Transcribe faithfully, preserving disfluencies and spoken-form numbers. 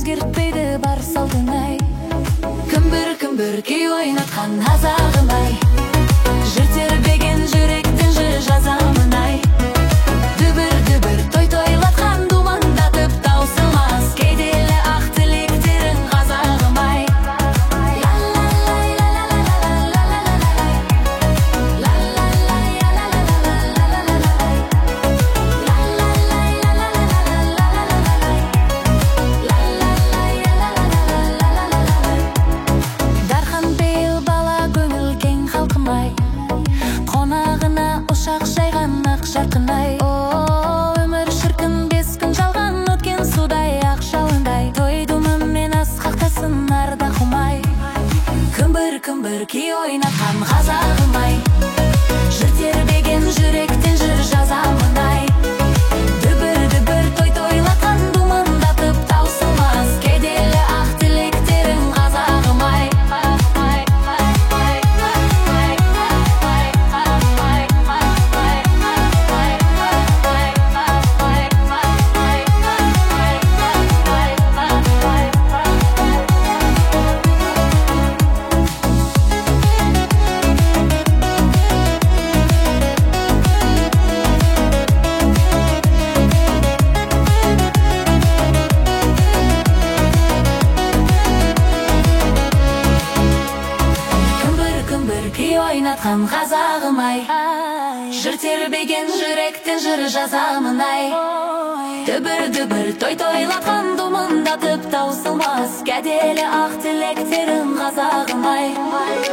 өзгертпейді бар салтын ай. Күмбір-күмбір күй ойнатқан қазағым ай, жыр тербеген жүректен жыр жазамын ай. Дүбір-дүбір той тойлатқан думандатып таусылмас кеделі ақ тілектерің қазағым ай. Ошақ жайған ақ жарқынай, о өмір шіркін бес күн жалған өткен судай ақ жалындай. Той думымен асқақтасын арда құмай, күмбір-күмбір күй ойнатқан қазағым ай, жыр тербеген жүректен жыр жазамын ай. Дүбір-дүбір той тойлатқан думандатып таусылмас кеделі ақ тілектерің қазағым ай. Күй ойнатқан қазағым ай, жыр тербеген жүректен жыр жазамын ай. Дүбір-дүбір той тойлатқан думандатып таусылмас кәделі ақ тілектерің қазағым ай.